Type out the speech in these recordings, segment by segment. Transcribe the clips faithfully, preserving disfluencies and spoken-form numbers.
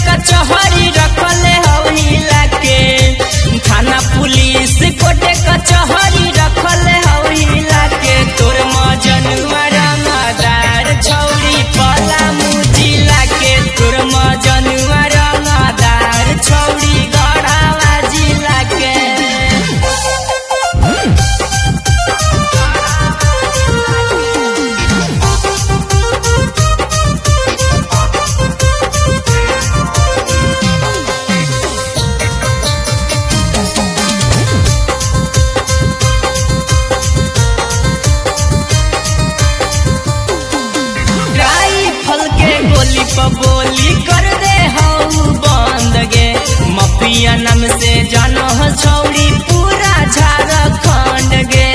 कचहरी रखले हौला के थाना पुलिस कोटे कचहरी रखले हौला के तोर मजनुआ रंगदार छौरी पला मुजिला के तोर मजनुआ रंगदार छौरी गढ़ावा जिला के गोली पर बोली कर दे हऊ बंद गे मफिया नाम से जानो हो छौरी पूरा झारखंड गे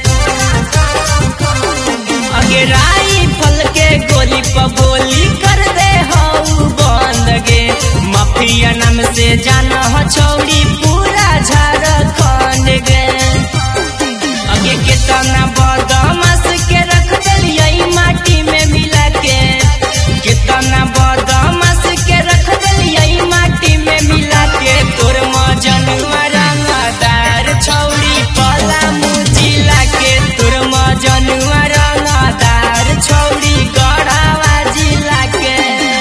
अगे राइफल के गोली पर बोली कर दे हऊ बंद गे मफिया नाम से जानो हो छौरी पूरा झारखंड गे अगे कितना बदमाश के रख दिलियै माटी में मिला के कितना बदमाश के रख दिलियै माटी में मिला के तोर मजनुआ रंगदार छौरी पला मुजिला के तोर मजनुआ रंगदार छौरी गढ़ावा जिला के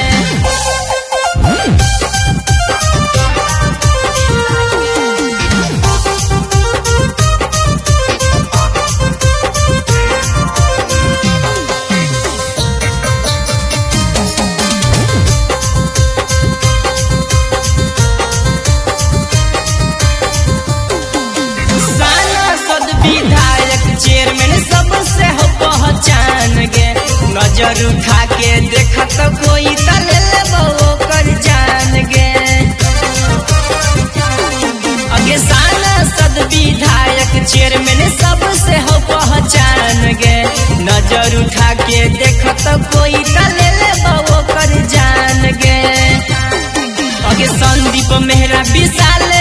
विधायक चेयरमैन सबसे हो पहचान गे नजर उठा के देखा तो कोई तले लेबो कर जान गे अगे सांसद विधायक चेयरमैन सबसे हो पहचान गे नजर उठा के देखा तो कोई तले लेबो कर जान गे अगे संदीप मेहरा विशाल